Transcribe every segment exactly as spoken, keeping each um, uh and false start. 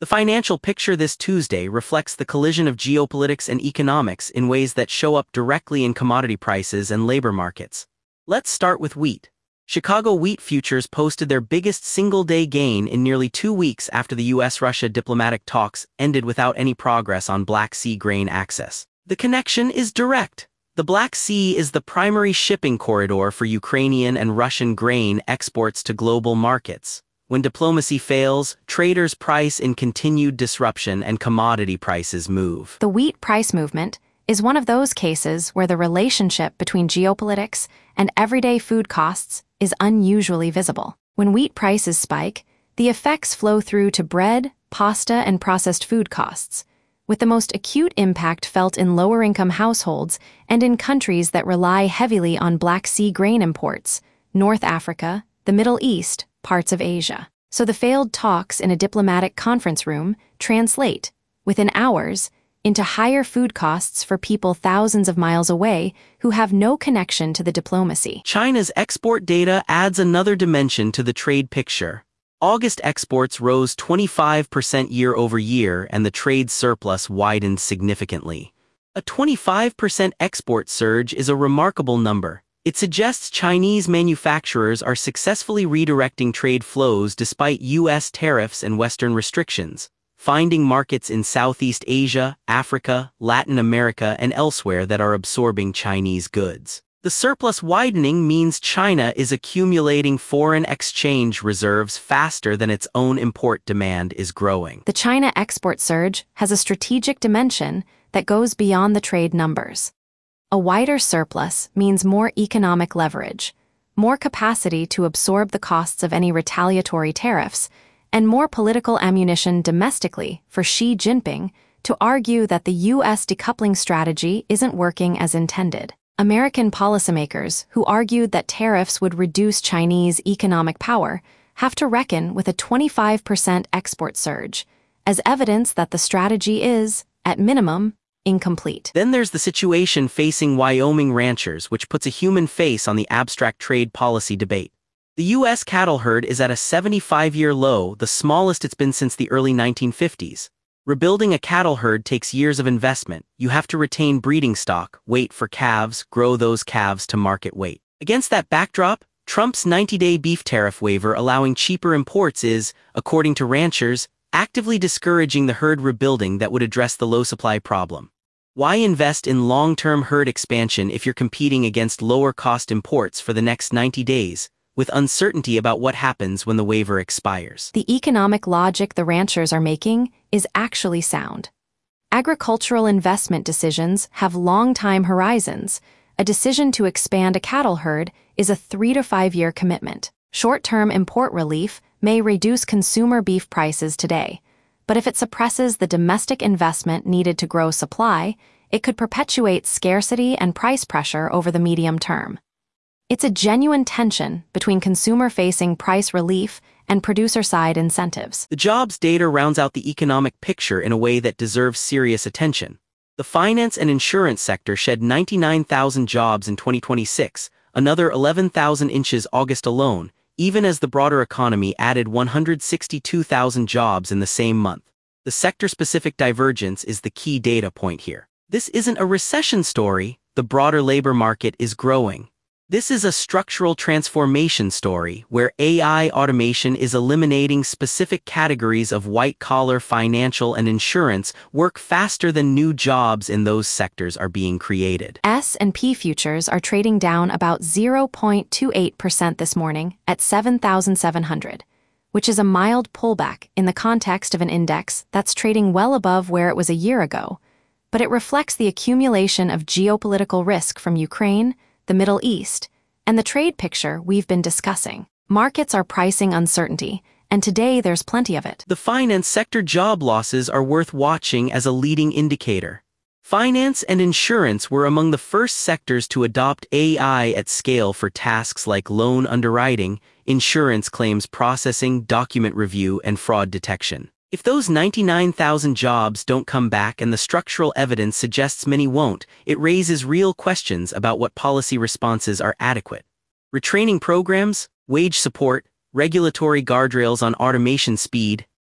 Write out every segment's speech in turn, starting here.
financial picture this Tuesday reflects the collision of geopolitics and economics in ways that show up directly in commodity prices and labor markets. Let's start with wheat. Chicago wheat futures posted their biggest single-day gain in nearly two weeks after the U S Russia diplomatic talks ended without any progress on Black Sea grain access. The connection is direct. The Black Sea is the primary shipping corridor for Ukrainian and Russian grain exports to global markets. When diplomacy fails, traders price in continued disruption and commodity prices move. The wheat price movement is one of those cases where the relationship between geopolitics and everyday food costs is unusually visible. When wheat prices spike, the effects flow through to bread, pasta, and processed food costs, with the most acute impact felt in lower-income households and in countries that rely heavily on Black Sea grain imports, North Africa, the Middle East, parts of Asia. So the failed talks in a diplomatic conference room translate, within hours, into higher food costs for people thousands of miles away who have no connection to the diplomacy. China's export data adds another dimension to the trade picture. August exports rose twenty-five percent year over year and the trade surplus widened significantly. A twenty-five percent export surge is a remarkable number. It suggests Chinese manufacturers are successfully redirecting trade flows despite U S tariffs and Western restrictions, finding markets in Southeast Asia, Africa, Latin America, and elsewhere that are absorbing Chinese goods. The surplus widening means China is accumulating foreign exchange reserves faster than its own import demand is growing. The China export surge has a strategic dimension that goes beyond the trade numbers. A wider surplus means more economic leverage, more capacity to absorb the costs of any retaliatory tariffs, and more political ammunition domestically for Xi Jinping to argue that the U S decoupling strategy isn't working as intended. American policymakers who argued that tariffs would reduce Chinese economic power have to reckon with a twenty-five percent export surge, as evidence that the strategy is, at minimum, incomplete. Then there's the situation facing Wyoming ranchers, which puts a human face on the abstract trade policy debate. The U S cattle herd is at a seventy-five-year low, the smallest it's been since the early nineteen fifties. Rebuilding a cattle herd takes years of investment. You have to retain breeding stock, wait for calves, grow those calves to market weight. Against that backdrop, Trump's ninety-day beef tariff waiver allowing cheaper imports is, according to ranchers, actively discouraging the herd rebuilding that would address the low supply problem. Why invest in long-term herd expansion if you're competing against lower-cost imports for the next ninety days, with uncertainty about what happens when the waiver expires? The economic logic the ranchers are making is actually sound. Agricultural investment decisions have long time horizons. A decision to expand a cattle herd is a three to five year commitment. Short-term import relief may reduce consumer beef prices today, but if it suppresses the domestic investment needed to grow supply, it could perpetuate scarcity and price pressure over the medium term. It's a genuine tension between consumer-facing price relief and producer-side incentives. The jobs data rounds out the economic picture in a way that deserves serious attention. The finance and insurance sector shed ninety-nine thousand jobs in twenty twenty-six, another eleven thousand inches August alone, even as the broader economy added one hundred sixty-two thousand jobs in the same month. The sector-specific divergence is the key data point here. This isn't a recession story. The broader labor market is growing. This is a structural transformation story where A I automation is eliminating specific categories of white-collar financial and insurance work faster than new jobs in those sectors are being created. S and P futures are trading down about zero point two eight percent this morning at seven thousand seven hundred, which is a mild pullback in the context of an index that's trading well above where it was a year ago, but it reflects the accumulation of geopolitical risk from Ukraine, the Middle East, and the trade picture we've been discussing. Markets are pricing uncertainty, and today there's plenty of it. The finance sector job losses are worth watching as a leading indicator. Finance and insurance were among the first sectors to adopt A I at scale for tasks like loan underwriting, insurance claims processing, document review, and fraud detection. If those ninety-nine thousand jobs don't come back and the structural evidence suggests many won't, it raises real questions about what policy responses are adequate. Retraining programs, wage support, regulatory guardrails on automation speed,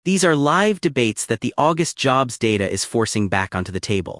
These are live debates that the August jobs data is forcing back onto the table.